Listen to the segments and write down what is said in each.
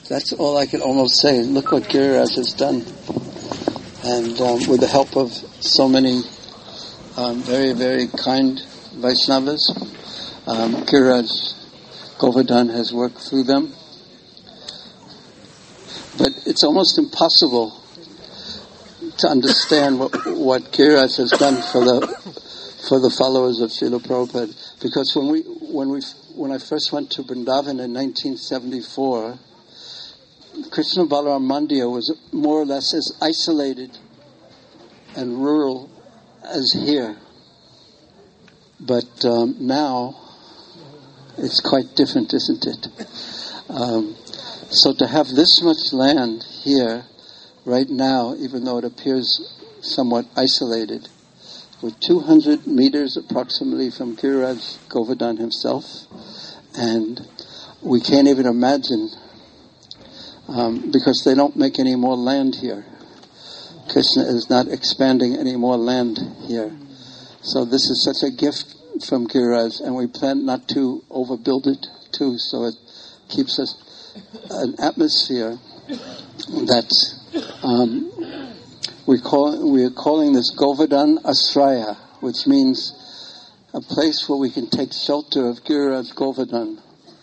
That's all I can almost say. Look what Giriraj has done. And with the help of so many very, very kind Vaishnavas, Giriraj Govardhan has worked through them. But it's almost impossible to understand what Giriraj has done for the followers of Srila Prabhupada. Because when I first went to Vrindavan in 1974, Krishna Balaram Mandir was more or less as isolated and rural as here. But now it's quite different, isn't it? So to have this much land here right now, even though it appears somewhat isolated, with 200 meters approximately from Giriraj Govardhan himself, and we can't even imagine, because they don't make any more land here. Krishna is not expanding any more land here. So this is such a gift from Giriraj, and we plan not to overbuild it too, so it keeps us an atmosphere that we are calling this Govardhan Ashraya, which means a place where we can take shelter of Giriraj Govardhan.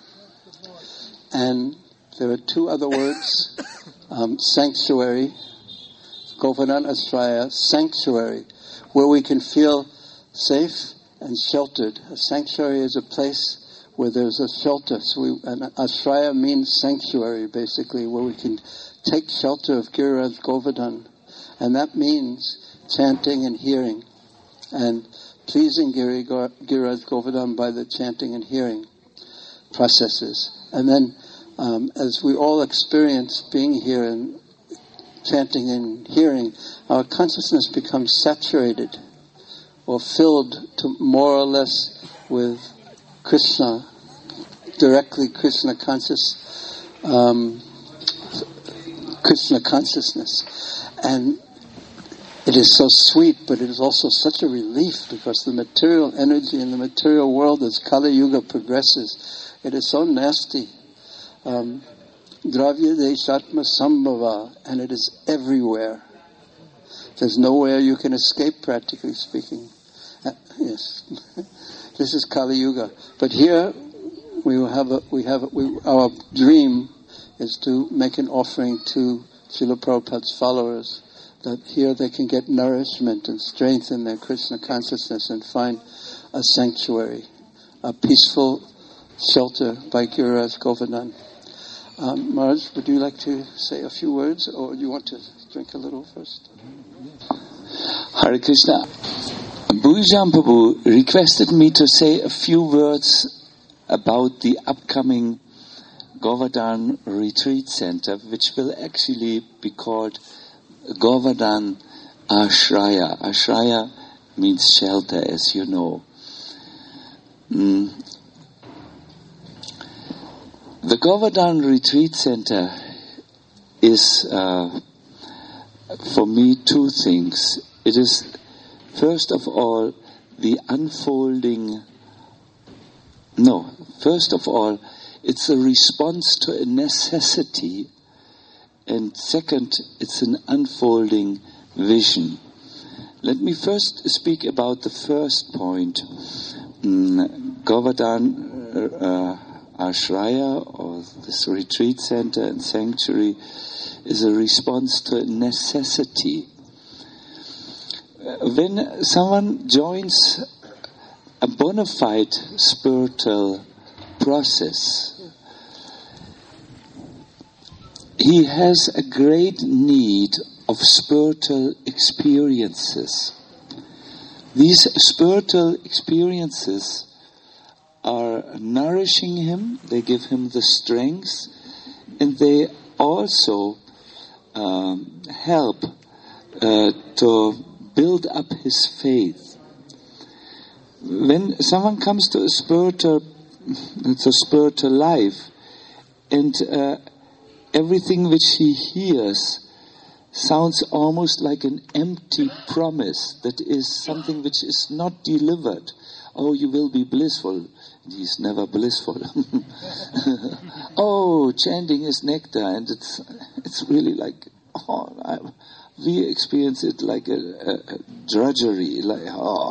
And there are two other words, sanctuary, Govardhan Ashraya, sanctuary, where we can feel safe and sheltered. A sanctuary is a place where there's a shelter. So an Ashraya means sanctuary, basically, where we can take shelter of Giriraj Govardhan. And that means chanting and hearing, and pleasing Giriraj Govardhan by the chanting and hearing processes. And then, as we all experience being here and chanting and hearing, our consciousness becomes saturated or filled to more or less with Krishna, directly Krishna consciousness. And it is so sweet, but it is also such a relief, because the material energy in the material world as Kali Yuga progresses, it is so nasty. Dravya Deshatma Sambhava, and it is everywhere. There's nowhere you can escape, practically speaking. Yes, this is Kali Yuga. But here our dream is to make an offering to Srila Prabhupada's followers, that here they can get nourishment and strength in their Krishna consciousness and find a sanctuary, a peaceful shelter by Giriraj Govardhan. Maharaj, would you like to say a few words, or do you want to drink a little first? Hare Krishna. Bhujan Prabhu requested me to say a few words about the upcoming Govardhan Retreat Center, which will actually be called Govardhan Ashraya. Ashraya means shelter, as you know. The Govardhan Retreat Center is, for me, two things. It is, first of all, it's a response to a necessity, and second, it's an unfolding vision. Let me first speak about the first point. Govardhan Ashraya, or this retreat center and sanctuary, is a response to a necessity. When someone joins a bona fide spiritual process, he has a great need of spiritual experiences. These spiritual experiences are nourishing him, they give him the strength, and they also help to build up his faith. When someone comes to a spiritual life, and everything which he hears sounds almost like an empty promise, that is something which is not delivered. Oh, you will be blissful. He's never blissful. Oh, chanting is nectar, and it's really like, we experience it like a drudgery, like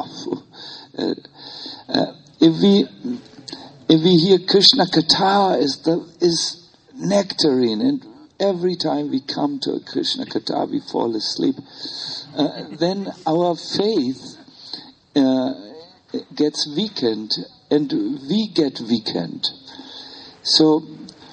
if we hear Krishna Katha is nectarine, and every time we come to a Krishna Katha we fall asleep, then our faith gets weakened, and we get weakened. So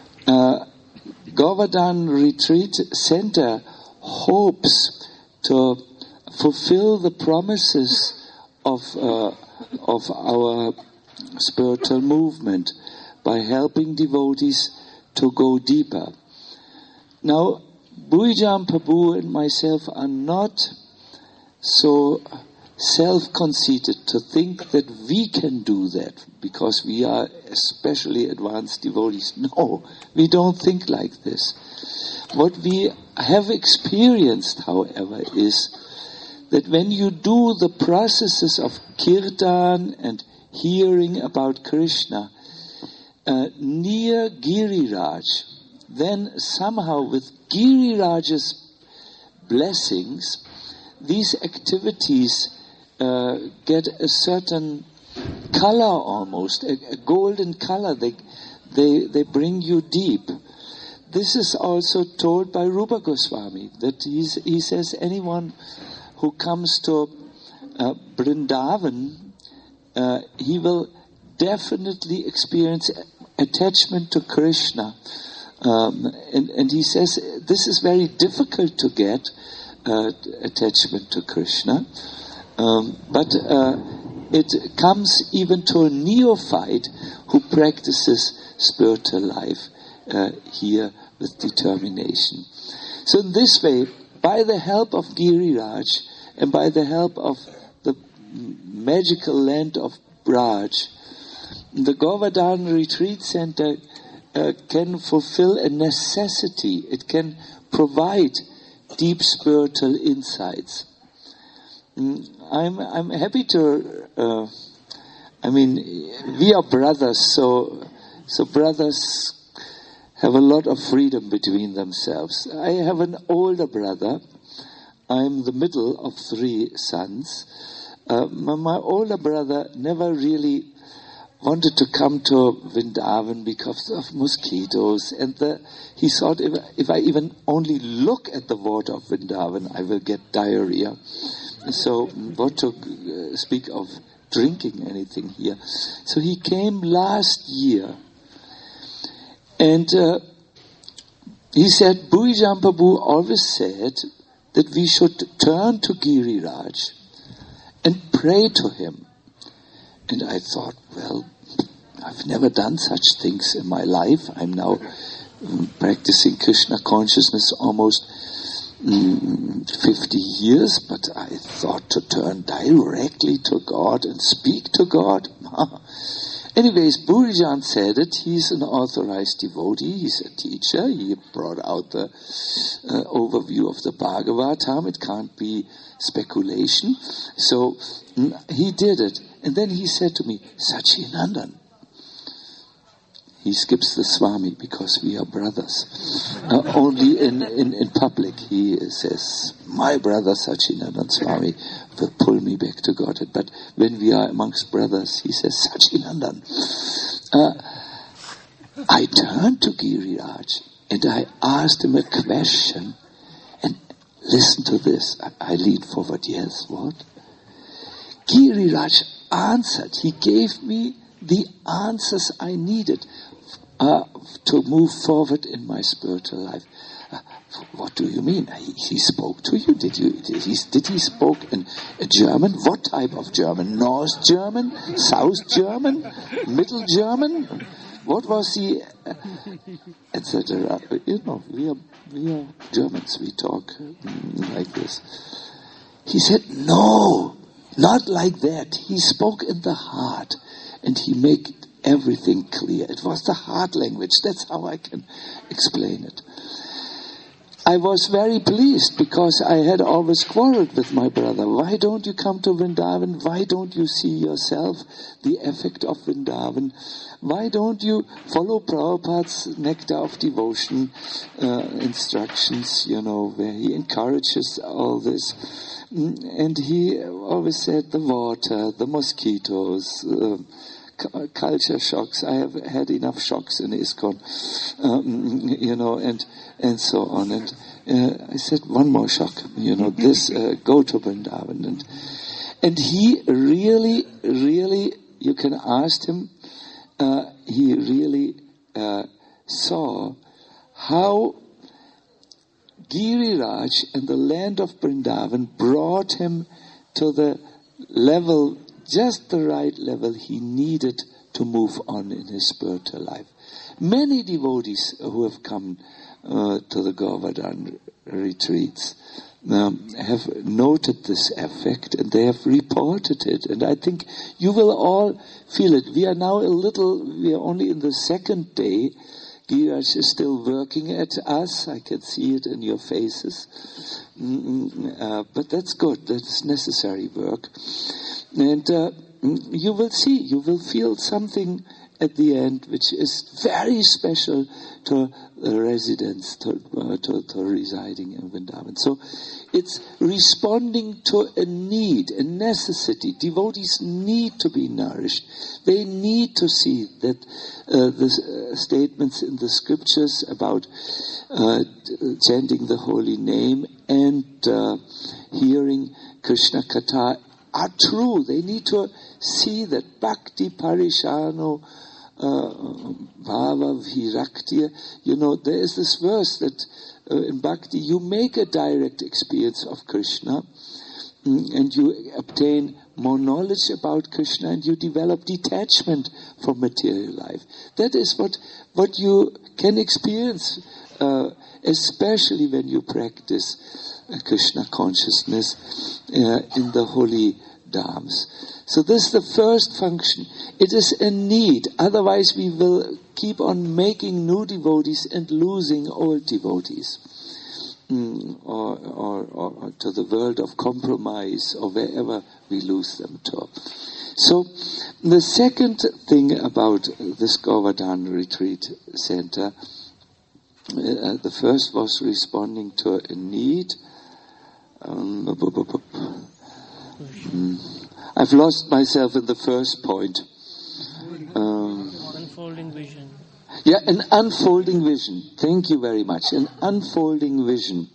Govardhan Retreat Center hopes to fulfill the promises of our spiritual movement by helping devotees to go deeper. Now, Bhuijan Prabhu and myself are not so self-conceited to think that we can do that because we are especially advanced devotees. No, we don't think like this. What we have experienced, however, is that when you do the processes of kirtan and hearing about Krishna near Giriraj, then somehow with Giriraj's blessings, these activities get a certain color almost, a golden color. They bring you deep. This is also told by Rupa Goswami, that he says anyone who comes to Vrindavan, he will definitely experience attachment to Krishna. And he says this is very difficult to get, attachment to Krishna. But it comes even to a neophyte who practices spiritual life here with determination. So in this way, by the help of Giriraj and by the help of the magical land of Braj, the Govardhan Retreat Center can fulfill a necessity. It can provide deep spiritual insights. I'm happy to. We are brothers, so brothers have a lot of freedom between themselves. I have an older brother. I'm the middle of 3 sons. My older brother never really wanted to come to Vrindavan because of mosquitoes, and he thought if I even only look at the water of Vrindavan, I will get diarrhea. So what to speak of drinking anything here? So he came last year, and he said, Bhuijan Prabhu always said that we should turn to Giriraj and pray to him. And I thought, well, I've never done such things in my life. I'm now practicing Krishna consciousness almost 50 years, but I thought to turn directly to God and speak to God. Anyways, Bhuijan said it. He's an authorized devotee. He's a teacher. He brought out the overview of the Bhagavatam. It can't be speculation. So he did it. And then he said to me, Sachinandan. He skips the Swami because we are brothers. Only in public he says, my brother Sachinandan Swami will pull me back to Godhead. But when we are amongst brothers, he says, Sachinandan. I turned to Giriraj and I asked him a question. And listen to this. I lean forward. Yes, what? Giriraj answered. He gave me the answers I needed to move forward in my spiritual life. What do you mean? He spoke to you? Did he spoke in German? What type of German? North German? South German? Middle German? What was he? Etc. You know, we are Germans. We talk like this. He said, no, not like that. He spoke in the heart, and he made everything clear. It was the heart language. That's how I can explain it. I was very pleased because I had always quarreled with my brother. Why don't you come to Vrindavan? Why don't you see yourself the effect of Vrindavan? Why don't you follow Prabhupada's Nectar of Devotion instructions, where he encourages all this. And he always said the water, the mosquitoes, culture shocks. I have had enough shocks in ISKCON, and so on. And I said, one more shock, this, go to Vrindavan. And he really, you can ask him, he really saw how Giriraj and the land of Vrindavan brought him to the level, just the right level he needed to move on in his spiritual life. Many devotees who have come to the Govardhan retreats have noted this effect, and they have reported it, and I think you will all feel it. We are only in the second day. Giriraj is still working at us. I can see it in your faces. But that's good. That's necessary work. And you will see, you will feel something at the end which is very special to the residents, to residing in Vrindavan. So it's responding to a need, a necessity. Devotees need to be nourished. They need to see that the statements in the scriptures about chanting the holy name and hearing Krishna Katha are true. They need to see that Bhakti Parishano Bhava Viraktiya. There is this verse that in Bhakti you make a direct experience of Krishna and you obtain more knowledge about Krishna and you develop detachment from material life. That is what you can experience, especially when you practice Krishna consciousness in the holy dhams. So this is the first function. It is a need. Otherwise we will keep on making new devotees and losing old devotees. Or to the world of compromise, or wherever we lose them to. So the second thing about this Govardhan Retreat Center, the first was responding to a need. I've lost myself in the first point. Unfolding vision. Yeah, an unfolding vision. Thank you very much. An unfolding vision.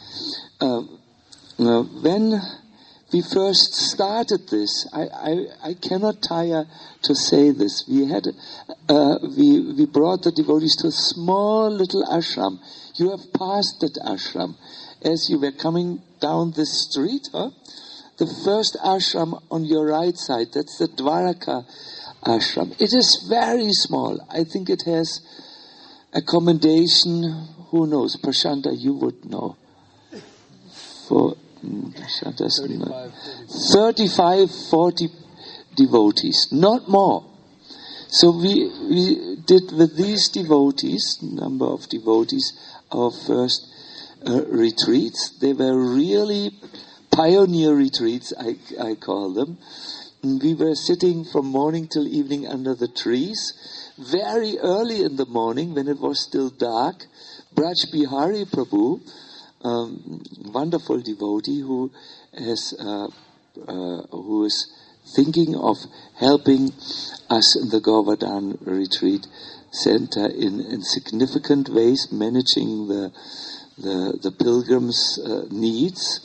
When we first started this, I cannot tire to say this. We had, we brought the devotees to a small little ashram. You have passed that ashram as you were coming down this street. The first ashram on your right side, that's the Dwaraka ashram. It is very small. I think it has accommodation, who knows? Prashanta, you would know. For 35, 40 devotees, not more. So we did with these devotees, number of devotees, our first retreats. They were really pioneer retreats, I call them. We were sitting from morning till evening under the trees. Very early in the morning, when it was still dark, Braj Bihari Prabhu, wonderful devotee who is thinking of helping us in the Govardhan Retreat Center in significant ways, managing the pilgrims' needs.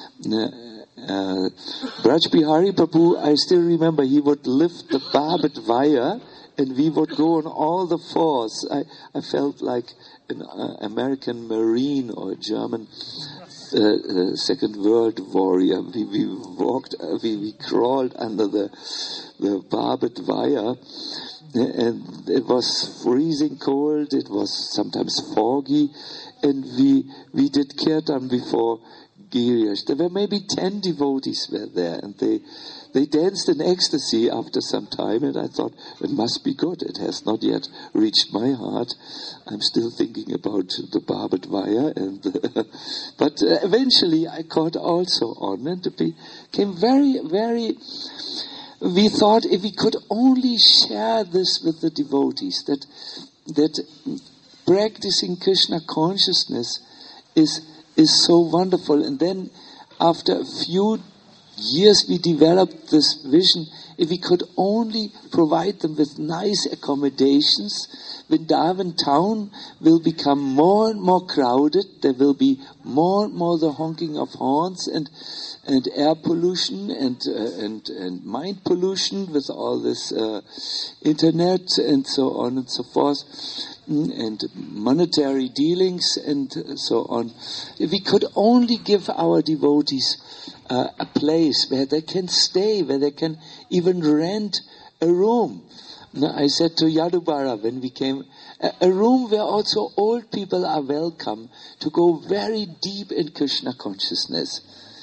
Braj Bihari Prabhu, I still remember, he would lift the barbed wire and we would go on all the fours. I felt like an American Marine or a German Second World warrior. We crawled under the barbed wire, and it was freezing cold. It was sometimes foggy, and we did kirtan before Girish. There were maybe 10 devotees were there, and they danced in ecstasy after some time, and I thought, it must be good. It has not yet reached my heart. I'm still thinking about the barbed wire, but eventually I caught also on, and it became very, very... We thought if we could only share this with the devotees, that practicing Krishna consciousness is so wonderful. And then after a few years we developed this vision, if we could only provide them with nice accommodations, Vrindavan town will become more and more crowded. There will be more and more the honking of horns and air pollution and mind pollution with all this internet and so on and so forth, and monetary dealings and so on. If we could only give our devotees a place where they can stay, where they can even rent a room. Now, I said to Yadubara when we came, a room where also old people are welcome to go very deep in Krishna consciousness.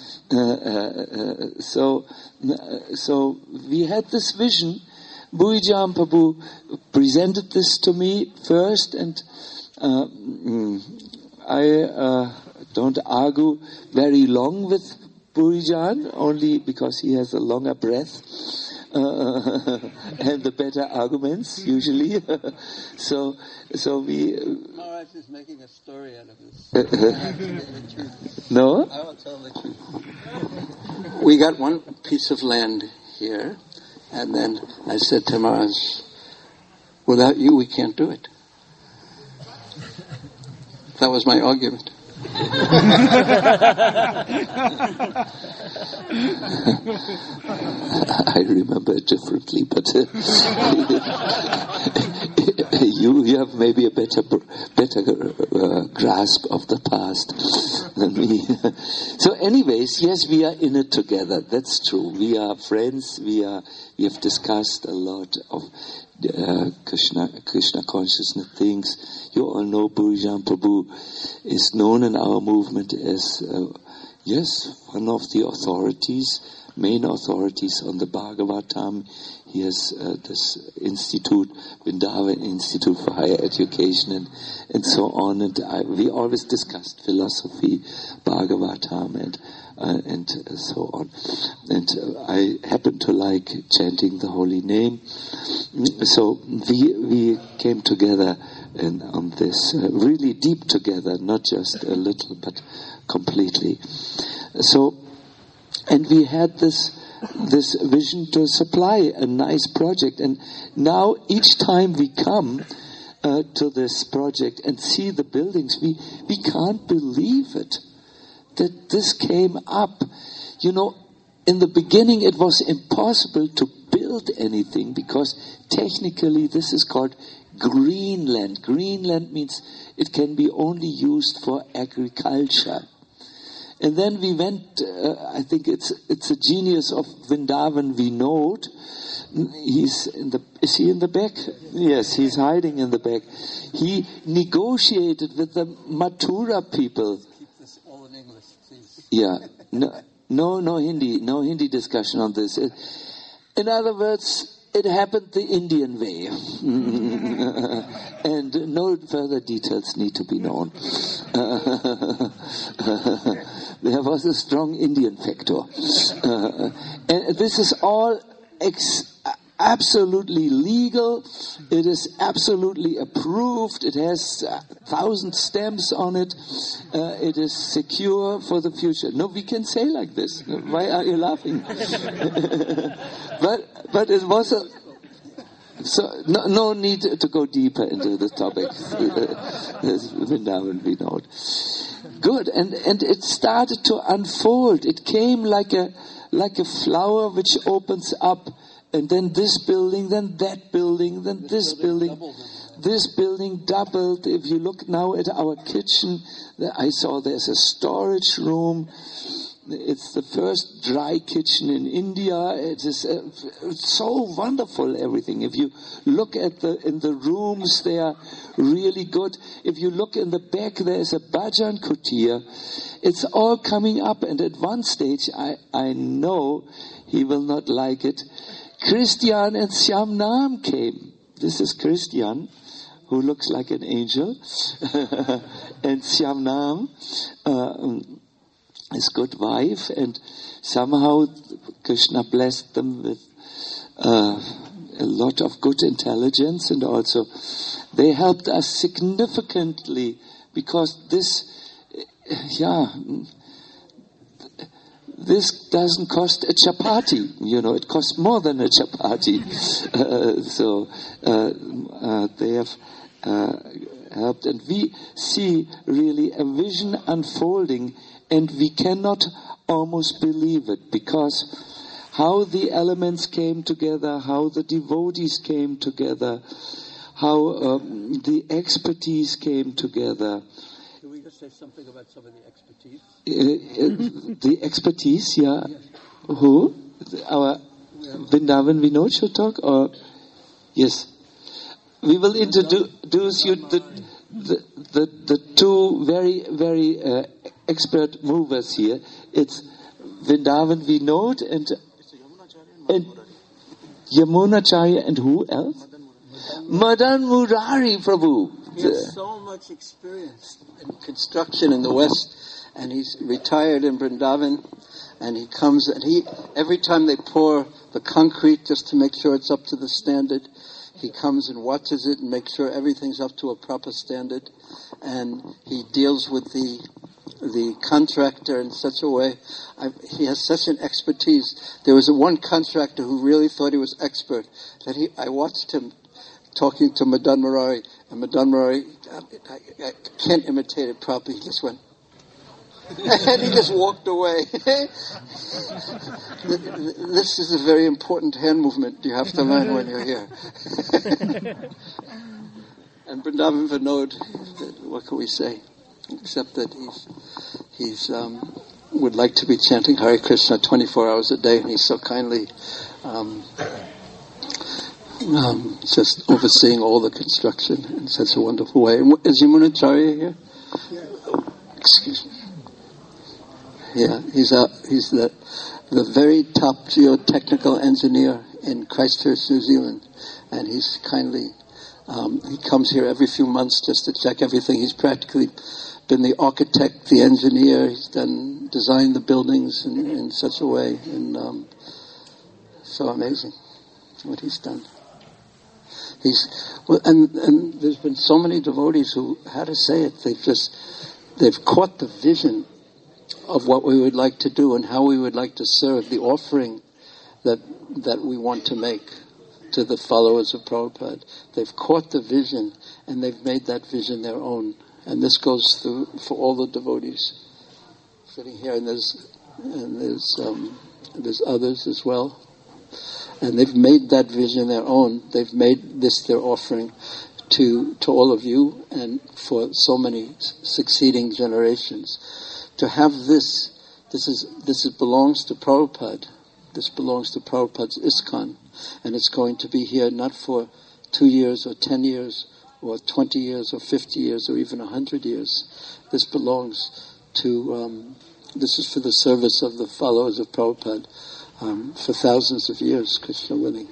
So we had this vision. Bhuijan Prabhu presented this to me first, and I don't argue very long with Bhuijan, only because he has a longer breath and the better arguments usually. So we. Maharaj is making a story out of this. I have to tell the truth. No? I will tell the truth. We got one piece of land here, and then I said to Maharaj, without you we can't do it. That was my argument. I remember it differently, but you have maybe a better grasp of the past than me. So anyways, yes, we are in it together. That's true. We are friends. We have discussed a lot of Krishna consciousness things. You all know Bhuijan Prabhu is known in our movement as one of the main authorities on the Bhagavatam. He has this institute, Vrindavan Institute for Higher Education, and so on. And we always discussed philosophy, Bhagavatam, and so on. And I happen to like chanting the holy name. So we came together on this, really deep together, not just a little, but completely. So, and we had this vision to supply a nice project. And now each time we come to this project and see the buildings, we can't believe it, that this came up. You know, in the beginning it was impossible to build anything because technically this is called green land. Green land means it can be only used for agriculture. And then we went, I think it's a genius of Vrindavan Vinod. Is he in the back? Yes, he's hiding in the back. He negotiated with the Mathura people. Keep this all in English, please. Yeah, no Hindi discussion on this. In other words, it happened the Indian way. And no further details need to be known. There was a strong Indian factor. And this is all absolutely legal. It is absolutely approved. It has 1,000 stamps on it. It is secure for the future. No, we can say like this. Why are you laughing? But it was so no need to go deeper into the topic. Vrindavan Vinod. Good, and it started to unfold. It came like a flower which opens up, and then this building, then that building, then this building. This building doubled. If you look now at our kitchen, I saw there's a storage room. It's the first dry kitchen in India. It is it's so wonderful, everything. If you look at in the rooms, they are really good. If you look in the back, there is a bhajan kutir. It's all coming up, and at one stage, I know he will not like it. Christian and Syam Nam came. This is Christian, who looks like an angel, and Syam Nam, his good wife, and somehow Krishna blessed them with a lot of good intelligence, and also they helped us significantly, because this doesn't cost a chapati, it costs more than a chapati. So they have helped, and we see really a vision unfolding, and we cannot almost believe it, because how the elements came together, how the devotees came together, how the expertise came together. Can we just say something about some of the expertise? The expertise, yeah. Yes. Who? Our Vrindavan Vinod should talk, or yes. We will introduce you the two very, very expert movers here. It's Vrindavan Vinod and Yamunacharya, and who else? Madan Murari Prabhu. He has so much experience in construction in the West, and he's retired in Vrindavan, and he comes, and every time they pour the concrete just to make sure it's up to the standard, he comes and watches it and makes sure everything's up to a proper standard, and he deals with the contractor in such a way. He has such an expertise. There was one contractor who really thought he was expert, that I watched him talking to Madan Murari, and Madan Murari, I can't imitate it properly, he just went, and he just walked away. This is a very important hand movement you have to learn when you're here. And Vrindavan Vinod, what can we say? Except that he's would like to be chanting Hare Krishna 24 hours a day, and he's so kindly just overseeing all the construction in such a wonderful way. Is Yamunacharya here? Yeah. Excuse me. Yeah, he's the very top geotechnical engineer in Christchurch, New Zealand, and he's kindly he comes here every few months just to check everything. He's practically been the architect, the engineer. He's designed the buildings in such a way, and so amazing what he's done. And there's been so many devotees who, how to say it, they've caught the vision of what we would like to do and how we would like to serve, the offering that we want to make to the followers of Prabhupada. They've caught the vision, and they've made that vision their own. And this goes through for all the devotees sitting here, and there's others as well. And they've made that vision their own. They've made this their offering to all of you and for so many succeeding generations. To have this belongs to Prabhupada. This belongs to Prabhupada's ISKCON. And it's going to be here not for 2 years or 10 years or 20 years or 50 years or even 100 years. This belongs to, this is for the service of the followers of Prabhupada for thousands of years, Krishna willing.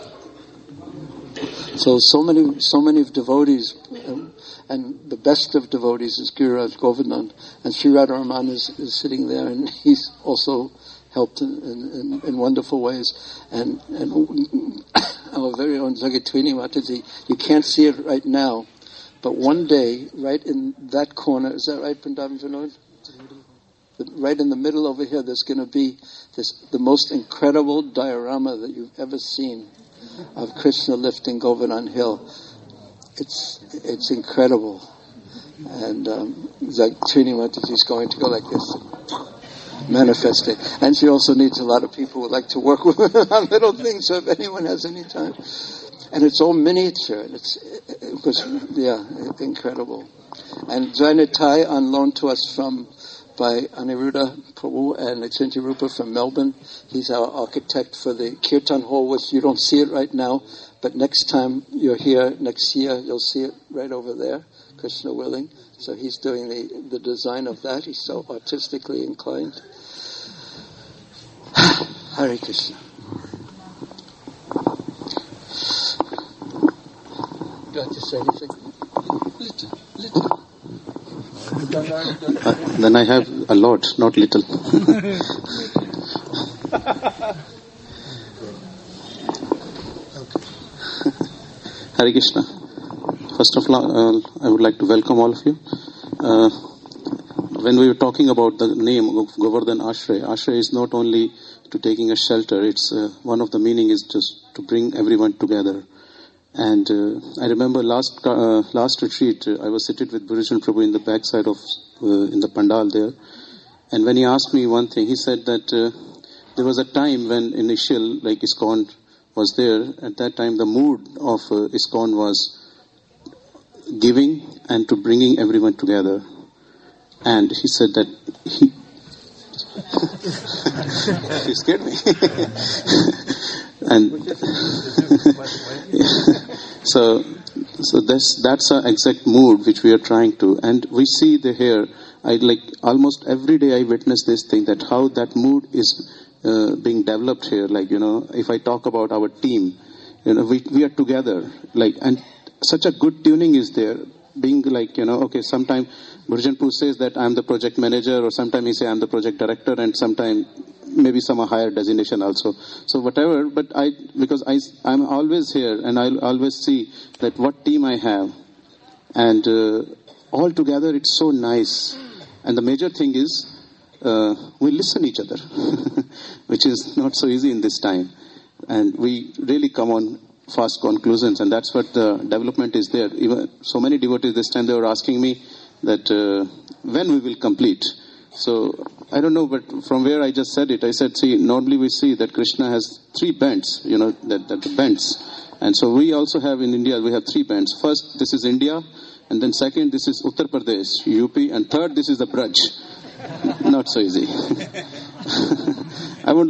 So many devotees, and the best of devotees is Giriraj Govardhan, and Sri Radharaman is sitting there, and he's also helped in wonderful ways. And our very own Jagatwini Mataji, you can't see it right now, but one day, right in that corner, is that right, Vrindavan Vinod? Right in the middle over here, there's going to be the most incredible diorama that you've ever seen of Krishna lifting Govardhan Hill. It's incredible. And Trini Mataji is going to go like this, manifest it. And she also needs a lot of people who would like to work with her on little things, so if anyone has any time. And it's all miniature. And it's incredible. And Jainatai on loan to us from by Aniruddha Prabhu and Achinti Rupa from Melbourne. He's our architect for the Kirtan Hall, which you don't see it right now, but next time you're here, next year, you'll see it right over there, Krishna willing. So he's doing the design of that. He's so artistically inclined. Hare Krishna. Do I have to say anything? Little. Then I have a lot, not little. Hare Krishna. First of all, I would like to welcome all of you. When we were talking about the name of Govardhan Ashray, Ashray is not only to taking a shelter, it's one of the meaning is just to bring everyone together. And I remember last retreat, I was seated with Bhurishan Prabhu in the backside of, in the pandal there. And when he asked me one thing, he said that there was a time when initial, like ISKCON was there. At that time, the mood of ISKCON was giving and to bringing everyone together. And he said that he scared me. And so that's an exact mood which we are trying to, and we see the here. I like almost every day I witness this thing, that how that mood is being developed here. Like, you know, if I talk about our team, you know, we are together, like, and such a good tuning is there. Being like, you know, okay, sometimes Bhurishan Prabhu says that I'm the project manager, or sometimes he say I'm the project director, and sometimes maybe some higher designation also. So whatever, but because I'm always here, and I'll always see that what team I have, and all together it's so nice. And the major thing is we listen each other, which is not so easy in this time, and we really come on fast conclusions, and that's what the development is there. Even so many devotees this time, they were asking me that when we will complete. So I don't know, but from where I just said it, I said, see, normally we see that Krishna has 3 bends, you know, that the bends. And so we also have in India, we have 3 bends. First, this is India, and then second, this is Uttar Pradesh, UP, and third, this is the Braj. Not so easy. I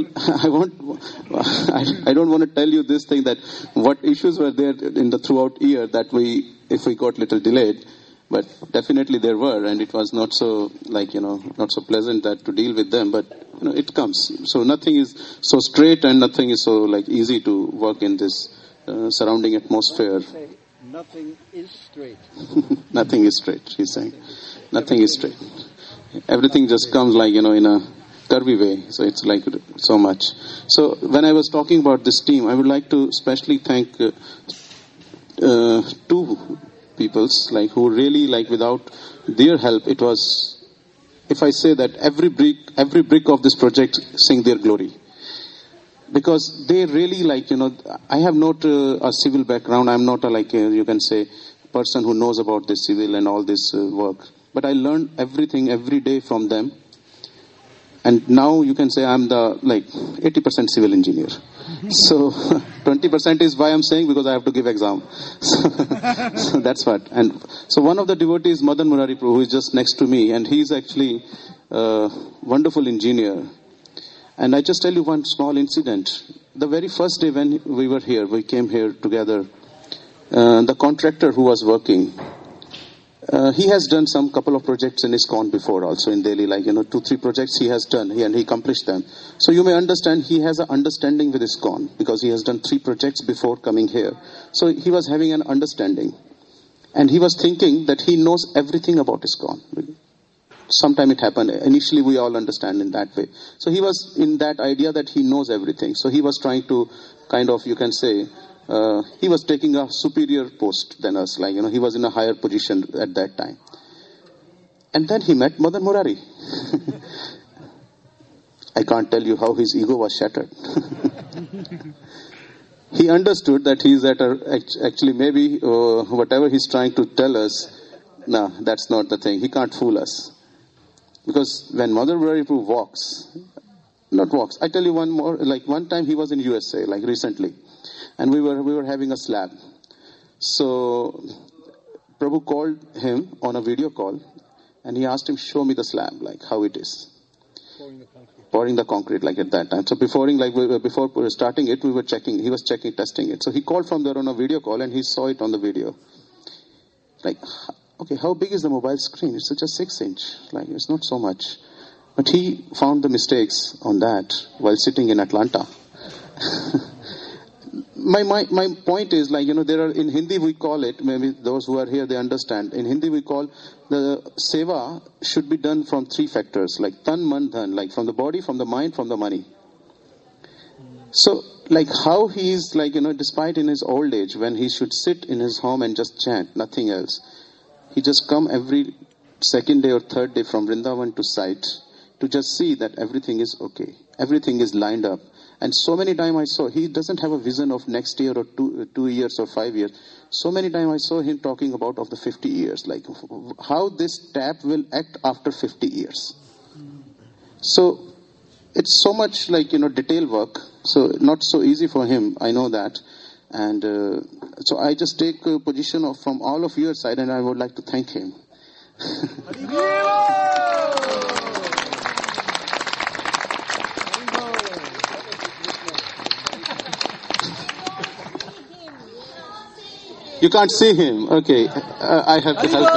don't want to tell you this thing, that what issues were there in the throughout year that if we got little delayed, but definitely there were, and it was not so, like, you know, not so pleasant that to deal with them, but, you know, it comes. So nothing is so straight, and nothing is so, like, easy to work in this surrounding atmosphere. Nothing is straight. Nothing is straight, he's saying. Nothing is straight. Everything just comes, like, you know, in a curvy way. So it's like so much. So when I was talking about this team, I would like to especially thank 2 peoples, like, who really, like, without their help, it was, if I say that every brick of this project sing their glory. Because they really, like, you know, I have not a civil background. I'm not you can say, person who knows about this civil and all this work. But I learned everything every day from them. And now you can say I'm the, like, 80% civil engineer. So 20% is why I'm saying, because I have to give exam. So that's what. And so one of the devotees, Madan Murari Prabhu, who is just next to me, and he's actually a wonderful engineer. And I just tell you one small incident. The very first day when we were here, we came here together, the contractor who was working, he has done some couple of projects in ISKCON before also in Delhi, like, you know, 2-3 projects he has done, and he accomplished them. So you may understand he has an understanding with ISKCON, because he has done 3 projects before coming here. So he was having an understanding. And he was thinking that he knows everything about ISKCON. Sometime it happened. Initially we all understand in that way. So he was in that idea that he knows everything. So he was trying to kind of, you can say, he was taking a superior post than us, like, you know, he was in a higher position at that time. And then he met Madan Murari. I can't tell you how his ego was shattered. He understood that he's actually maybe whatever he's trying to tell us, no, that's not the thing. He can't fool us. Because when Madan Murari walks, I tell you one more, like one time he was in USA, like recently. And we were having a slab. So Prabhu called him on a video call, And he asked him, show me the slab, like how it is. Pouring the concrete, like at that time. So before starting it, we were checking. He was testing it. So he called from there on a video call, and he saw it on the video. Like, okay, how big is the mobile screen? It's just 6 inch. Like, it's not so much. But he found the mistakes on that while sitting in Atlanta. My point is, like, there are, in Hindi we call it, maybe those who are here, they understand. In Hindi we call the seva should be done from 3 factors, like tan, man, dhan, like from the body, from the mind, from the money. So, like how he is, like, despite in his old age, when he should sit in his home and just chant, nothing else. He just come every second day or third day from Vrindavan to site to just see that everything is okay. Everything is lined up. And so many times I saw, he doesn't have a vision of next year or 2 years or 5 years. So many times I saw him talking about of the 50 years, like how this tap will act after 50 years. So it's so much like, detail work. So not so easy for him, I know that. And so I just take a position from all of your side, and I would like to thank him. You can't see him. Okay. I have to help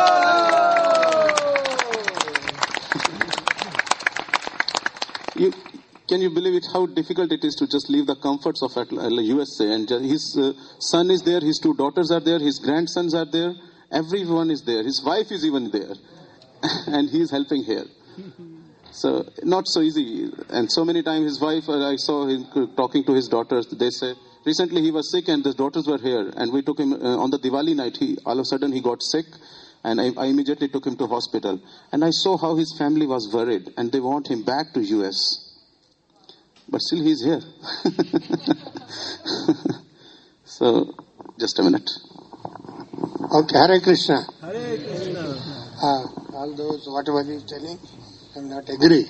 him. Can you believe it? How difficult it is to just leave the comforts of USA. And his son is there. His 2 daughters are there. His grandsons are there. Everyone is there. His wife is even there. And he is helping here. So, not so easy. And so many times his wife, I saw him talking to his daughters. They say, recently he was sick and his daughters were here. And we took him on the Diwali night. All of a sudden he got sick. And I immediately took him to hospital. And I saw how his family was worried. And they want him back to US. But still he's here. So, just a minute. Okay, Hare Krishna. Hare Krishna. All those, whatever he's telling, I'm not agree.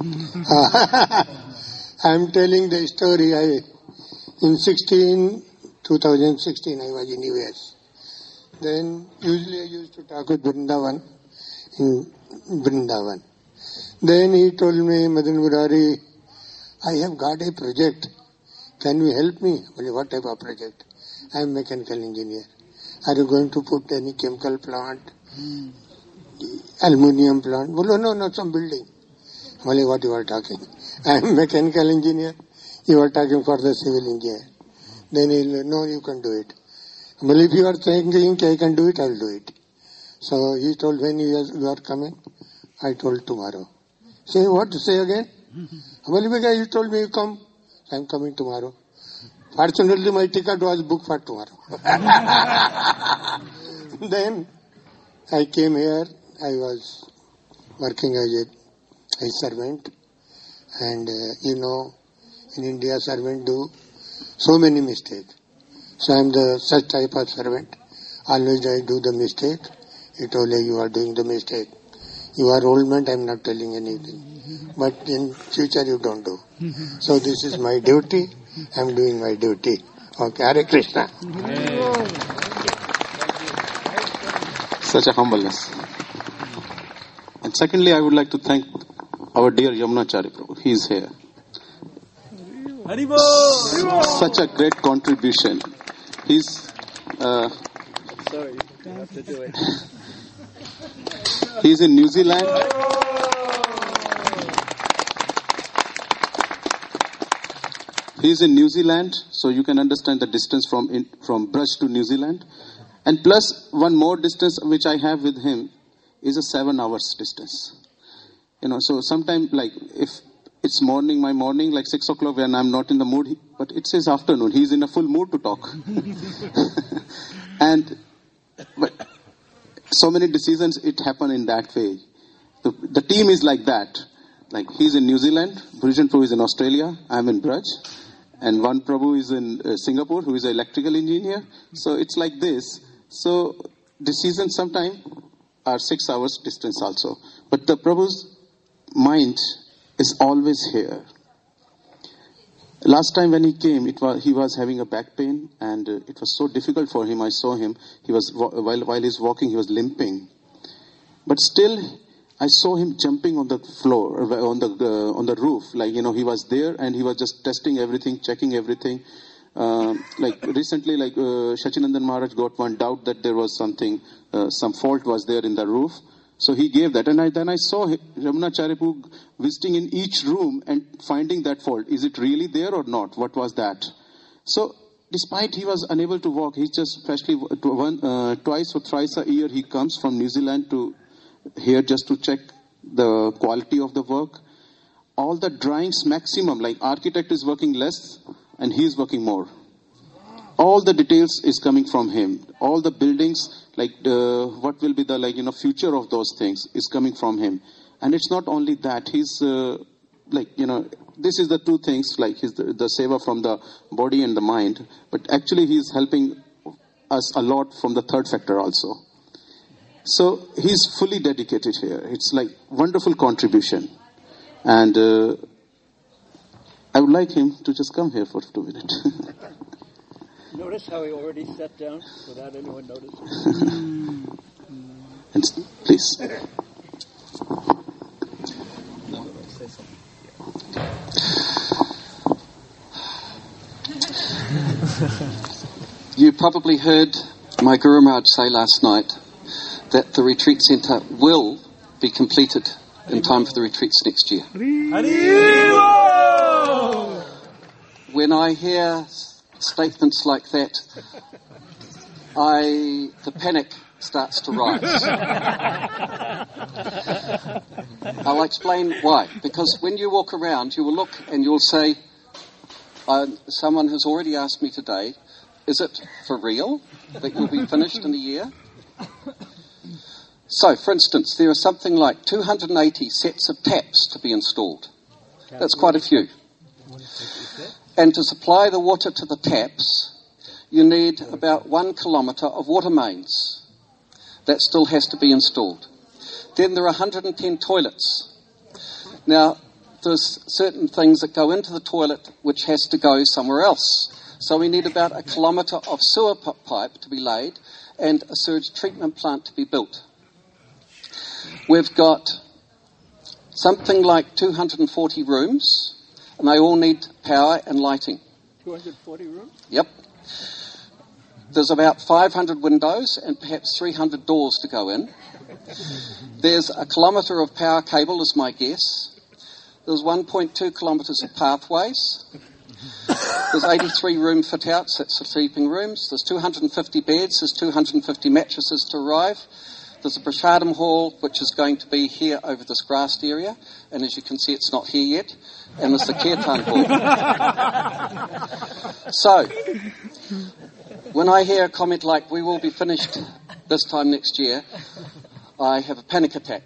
I'm telling the story. In 2016, I was in US. Then, usually I used to talk with Vrindavan, in Vrindavan. Then he told me, Madan Murari, I have got a project. Can you help me? Well, what type of project? I am mechanical engineer. Are you going to put any chemical plant? Aluminium plant? Well, no, some building. Well, what you are talking? I am mechanical engineer. You are talking for the civil engineer. Then he'll, no, you can do it. Well, if you are thinking I can do it, I'll do it. So he told, when you are coming? I told tomorrow. Say what? Say again? Well, because you told me you come. I'm coming tomorrow. Fortunately, my ticket was booked for tomorrow. Then I came here. I was working as a servant. And in India, servant do so many mistakes. So I'm the such type of servant. Always I do the mistake. He told me, you are doing the mistake. You are old man, I'm not telling anything. But in future you don't do. So this is my duty. I'm doing my duty. Okay, Hare Krishna. Such a humbleness. And secondly, I would like to thank our dear Yamunachari Prabhu. He is here. Such a great contribution. He's Sorry, you have to do it. He's in New Zealand. He's in New Zealand, so you can understand the distance from Brush to New Zealand. And plus one more distance which I have with him is a 7 hours distance. So sometimes like if it's my morning, like 6 o'clock when I'm not in the mood, but it's his afternoon. He's in a full mood to talk. But so many decisions, it happen in that way. The team is like that. Like he's in New Zealand, Bhujan Prabhu is in Australia, I'm in Braj, and one Prabhu is in Singapore, who is an electrical engineer. So it's like this. So decisions sometimes are 6 hours distance also. But the Prabhu's mind is always here. Last time when he came, he was having a back pain, and it was so difficult for him. I saw him. He was while he's walking, he was limping, But still, I saw him jumping on the floor, on the roof. Like, he was there and he was just testing everything, checking everything. Like recently, Shachinandan Maharaj got one doubt that there was something, some fault was there in the roof. So he gave that. And then I saw Ramanacharya visiting in each room and finding that fault. Is it really there or not? What was that? So despite he was unable to walk, he just especially twice or thrice a year he comes from New Zealand to here just to check the quality of the work. All the drawings maximum, like architect is working less and he is working more. All the details is coming from him. All the buildings, what will be the future of those things is coming from him. And it's not only that, he's this is the two things, he's the seva from the body and the mind, but actually he's helping us a lot from the third factor also. So he's fully dedicated here. It's like wonderful contribution. And I would like him to just come here for 2 minutes. Notice how he already sat down without anyone noticing. And please. You probably heard my Guru Maharaj say last night that the retreat centre will be completed in time for the retreats next year. When I hear statements like that, the panic starts to rise. I'll explain why. Because when you walk around, you will look and you'll say, someone has already asked me today, is it for real that you'll be finished in a year? So, for instance, there are something like 280 sets of taps to be installed. That's quite a few. And to supply the water to the taps, you need about 1 kilometre of water mains. That still has to be installed. Then there are 110 toilets. Now, there's certain things that go into the toilet which has to go somewhere else. So we need about 1 kilometre of sewer pipe to be laid and a sewage treatment plant to be built. We've got something like 240 rooms, and they all need power and lighting. 240 rooms? Yep. There's about 500 windows and perhaps 300 doors to go in. There's 1 kilometre of power cable, is my guess. There's 1.2 kilometres of pathways. There's 83 room fit-outs, that's the sleeping rooms. There's 250 beds, there's 250 mattresses to arrive. There's a Prashadam hall, which is going to be here over this grassed area. And as you can see, it's not here yet. And there's the Kirtan hall. So, when I hear a comment like, we will be finished this time next year, I have a panic attack.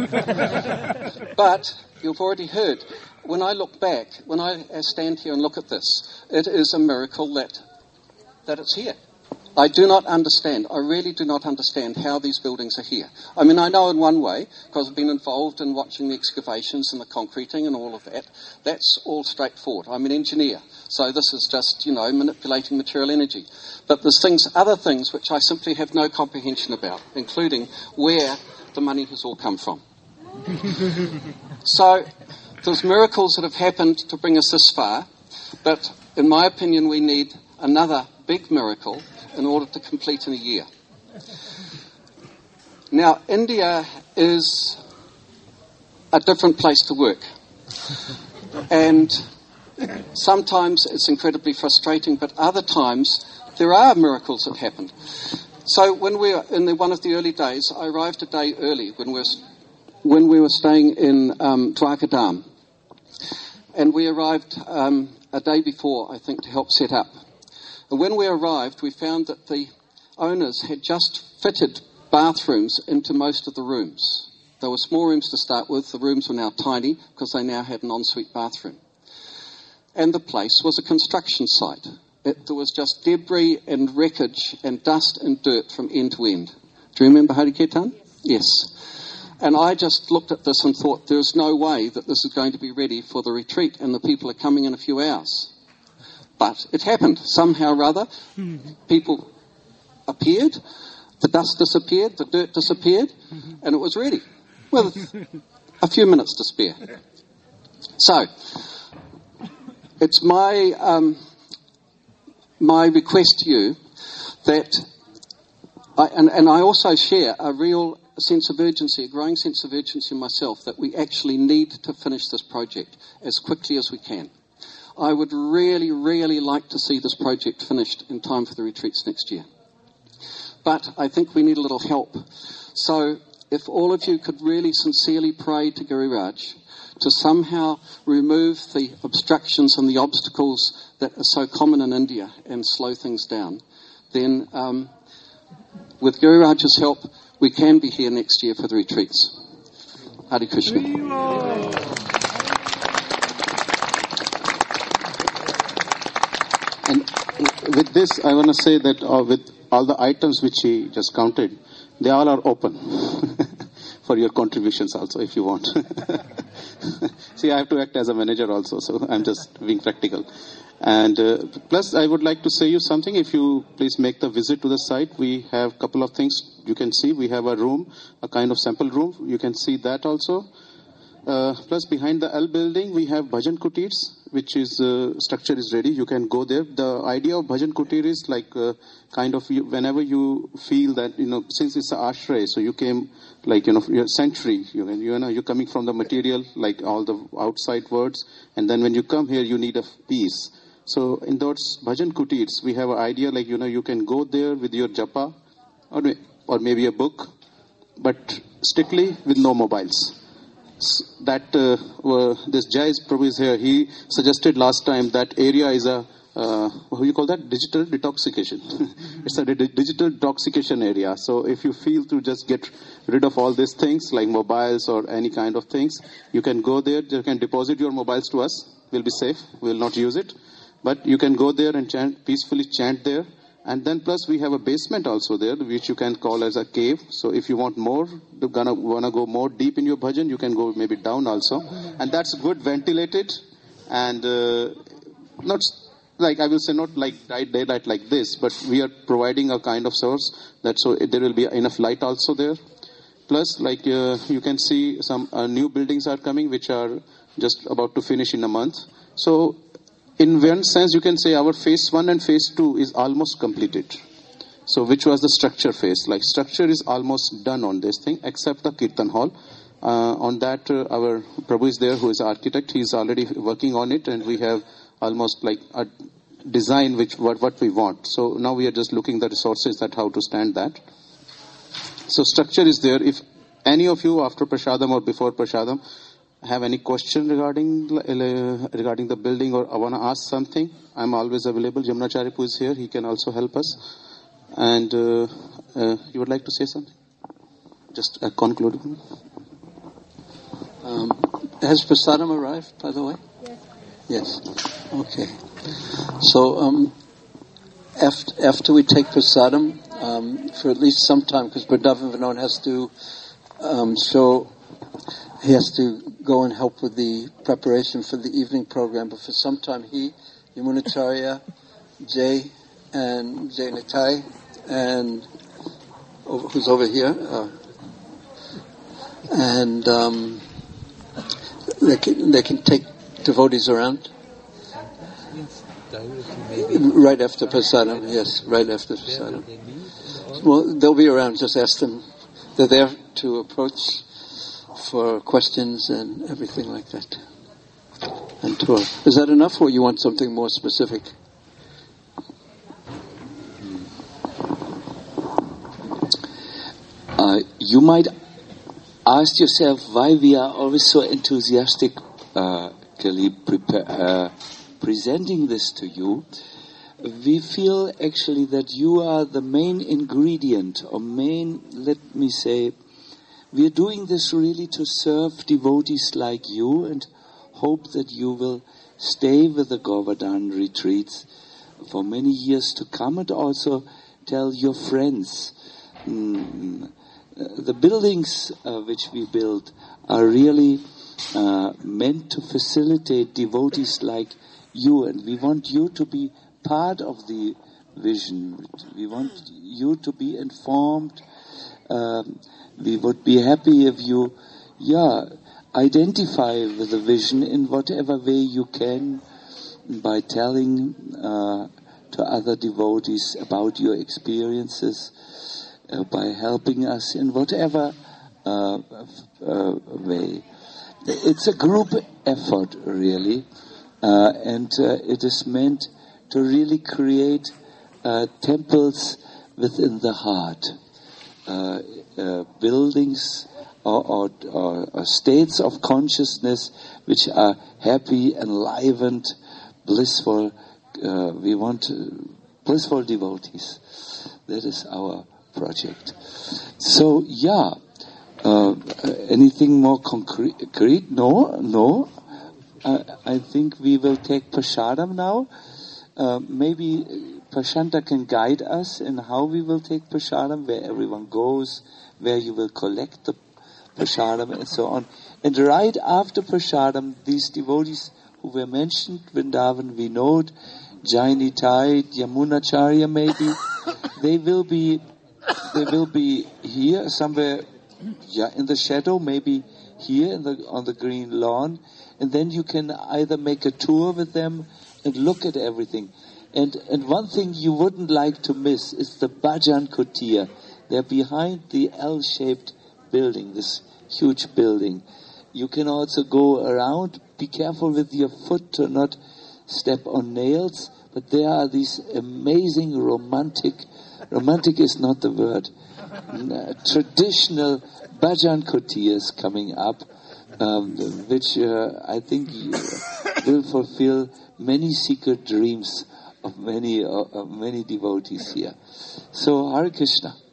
But, you've already heard, when I look back, when I stand here and look at this, it is a miracle that it's here. I do not understand, I really do not understand how these buildings are here. I mean, I know in one way, because I've been involved in watching the excavations and the concreting and all of that. That's all straightforward. I'm an engineer, so this is just, manipulating material energy. But there's other things which I simply have no comprehension about, including where the money has all come from. So, there's miracles that have happened to bring us this far, but in my opinion we need another big miracle in order to complete in a year. Now, India is a different place to work. And sometimes it's incredibly frustrating, but other times there are miracles that happen. So when we were in one of the early days, I arrived a day early when we were staying in Dwarkadam. And we arrived a day before, I think, to help set up. And when we arrived, we found that the owners had just fitted bathrooms into most of the rooms. They were small rooms to start with. The rooms were now tiny because they now had an ensuite bathroom. And the place was a construction site. There was just debris and wreckage and dust and dirt from end to end. Do you remember Harikirtan? Yes. And I just looked at this and thought, there's no way that this is going to be ready for the retreat and the people are coming in a few hours. But it happened. Somehow or other, people appeared. The dust disappeared, the dirt disappeared, and it was ready with a few minutes to spare. So, it's my request to you that, I also share a real sense of urgency, a growing sense of urgency in myself, that we actually need to finish this project as quickly as we can. I would really, really like to see this project finished in time for the retreats next year. But I think we need a little help. So if all of you could really sincerely pray to Giriraj to somehow remove the obstructions and the obstacles that are so common in India and slow things down, then with Giriraj's help, we can be here next year for the retreats. Hare Krishna. And with this, I want to say that with all the items which he just counted, they all are open for your contributions also, if you want. See, I have to act as a manager also, so I'm just being practical. And plus, I would like to say you something. If you please make the visit to the site, we have a couple of things you can see. We have a room, a kind of sample room. You can see that also. Plus, behind the L building, we have Bhajan Kutirs, which is structure is ready. You can go there. The idea of Bhajan Kutir is like kind of whenever you feel that, since it's an ashray, so you came like, you're sanctuary, you're coming from the material, like all the outside words, and then when you come here, you need a peace. So in those Bhajan Kutirs, we have an idea like, you can go there with your japa, or maybe a book, but strictly with no mobiles. That this Jais Prabhu is here. He suggested last time that area is a what do you call that? Digital detoxification. It's a digital detoxification area. So if you feel to just get rid of all these things like mobiles or any kind of things, you can go there. You can deposit your mobiles to us. We'll be safe. We will not use it. But you can go there and peacefully chant there. And then plus we have a basement also there, which you can call as a cave. So if you want more, wanna go more deep in your bhajan, you can go maybe down also. And that's good ventilated and not like, I will say not like daylight like this, but we are providing a kind of source that so there will be enough light also there. Plus like you can see some new buildings are coming which are just about to finish in a month. So in one sense, you can say our phase 1 and phase 2 is almost completed. So which was the structure phase? Like structure is almost done on this thing, except the Kirtan hall. On that, our Prabhu is there, who is architect. He is already working on it, and we have almost like a design which what we want. So now we are just looking the resources that how to stand that. So structure is there. If any of you after Prasadam or before Prasadam have any question regarding the building or I want to ask something, I'm always available. Jamunacharya is here. He can also help us. And you would like to say something? Just conclude. Has Prasadam arrived, by the way? Yes. Yes. Okay. So after we take Prasadam, for at least some time, because Vrindavan Vinod has to he has to go and help with the preparation for the evening program, but for some time he, Yamunacharya, Jay Nitai, and who's over here, and they can take devotees around. Right after Prasadam, yes, right after Prasadam. Well, they'll be around, just ask them. They're there to approach for questions and everything like that. And tour. Is that enough, or you want something more specific? You might ask yourself why we are always so enthusiastically presenting this to you. We feel actually that you are the main ingredient, or we are doing this really to serve devotees like you and hope that you will stay with the Govardhan retreats for many years to come, and also tell your friends. The buildings which we build are really meant to facilitate devotees like you, and we want you to be part of the vision. We want you to be informed. We would be happy if you, identify with the vision in whatever way you can by telling to other devotees about your experiences, by helping us in whatever way. It's a group effort, really, and it is meant to really create temples within the heart, buildings or states of consciousness which are happy, enlivened, blissful. We want blissful devotees. That is our project. So, anything more concrete? No. I think we will take Prasadam now. Maybe Prashanta can guide us in how we will take Prasadam, where everyone goes, where you will collect the Prasadam and so on. And right after Prasadam, these devotees who were mentioned, Vrindavan, Vinod, Jaini Tai, Yamunacharya maybe, they will be here somewhere, in the shadow, maybe here on the green lawn, and then you can either make a tour with them and look at everything. And one thing you wouldn't like to miss is the Bhajan Kutir. They're behind the L-shaped building, this huge building. You can also go around. Be careful with your foot to not step on nails. But there are these amazing romantic is not the word, traditional Bhajan Kutirs coming up, which I think will fulfill many secret dreams of many devotees here. So, Hare Krishna.